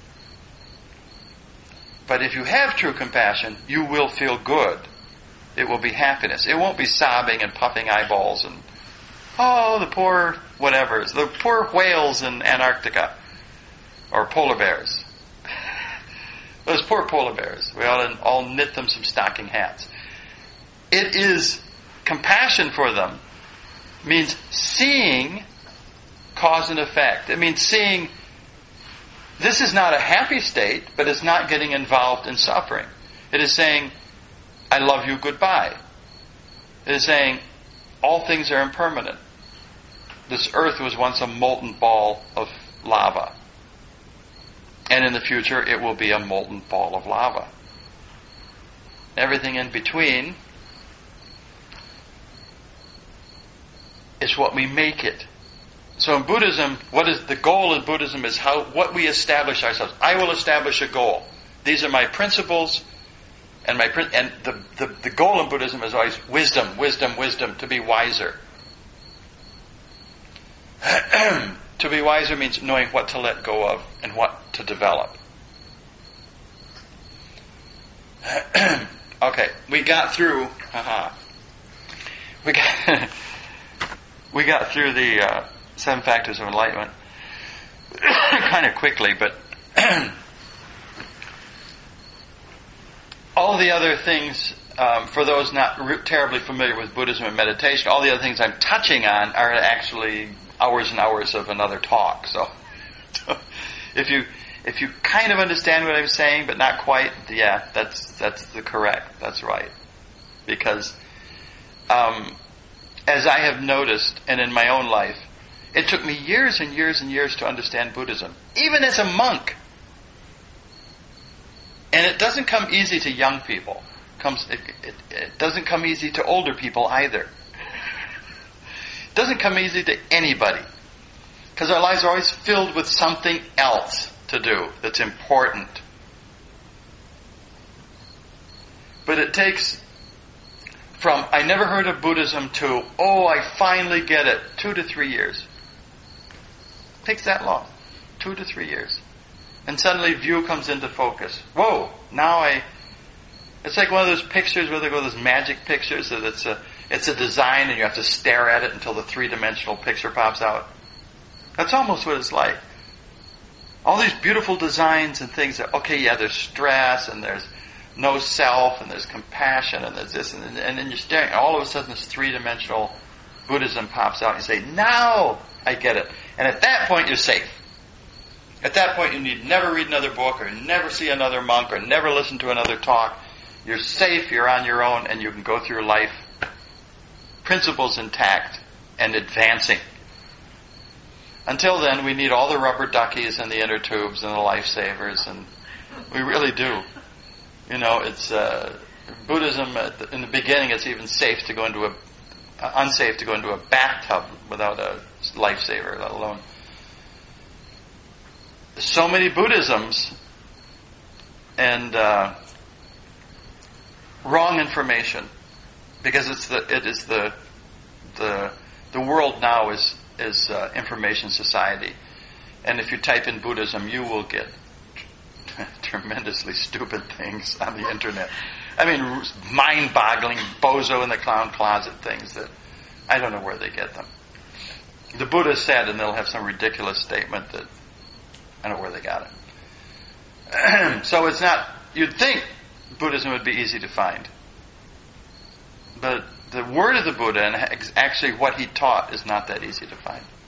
But if you have true compassion, you will feel good. It will be happiness. It won't be sobbing and puffing eyeballs and, oh, the poor whatevers, the poor whales in Antarctica, or polar bears. Those poor polar bears. We ought to all knit them some stocking hats. It is compassion for them means seeing cause and effect. It means seeing this is not a happy state, but it's not getting involved in suffering. It is saying, I love you, goodbye. It is saying, all things are impermanent. This earth was once a molten ball of lava. And in the future, it will be a molten ball of lava. Everything in between is what we make it. So in Buddhism, what is the goal in Buddhism is how what we establish ourselves. I will establish a goal. These are my principles, and my and the, the, the goal in Buddhism is always wisdom, wisdom, wisdom, to be wiser. To be wiser means knowing what to let go of and what to develop. Okay, we got through. Haha. We got we got through the uh, seven factors of enlightenment kind of quickly, but all the other things, um, for those not re- terribly familiar with Buddhism and meditation, all the other things I'm touching on are actually hours and hours of another talk. So, if you if you kind of understand what I'm saying, but not quite, yeah, that's that's the correct. That's right. Because um, as I have noticed, and in my own life, it took me years and years and years to understand Buddhism, even as a monk. And it doesn't come easy to young people. It comes it, it, it doesn't come easy to older people either. It doesn't come easy to anybody. Because our lives are always filled with something else to do that's important. But it takes from, I never heard of Buddhism, to, oh, I finally get it, two to three years. It takes that long. Two to three years. And suddenly view comes into focus. Whoa, now I... It's like one of those pictures where they go those magic pictures that it's a it's a design and you have to stare at it until the three-dimensional picture pops out. That's almost what it's like. All these beautiful designs and things that, okay, yeah, there's stress and there's no self and there's compassion and there's this and, and then you're staring and all of a sudden this three-dimensional Buddhism pops out and you say, now I get it. And at that point you're safe. At that point you need never read another book or never see another monk or never listen to another talk. You're safe, you're on your own, and you can go through life, principles intact, and advancing. Until then, we need all the rubber duckies and the inner tubes and the lifesavers and We really do. You know, it's uh, Buddhism. At the, in the beginning, it's even safe to go into a uh, unsafe to go into a bathtub without a lifesaver, let alone. So many Buddhisms and uh, wrong information, because it's the it is the the the world now is is uh, information society, and if you type in Buddhism, you will get t- tremendously stupid things on the internet. I mean, r- mind-boggling bozo in the clown closet things that I don't know where they get them. The Buddha said, and they'll have some ridiculous statement that I don't know where they got it. So it's not. You'd think Buddhism would be easy to find, but the word of the Buddha and actually what he taught is not that easy to find.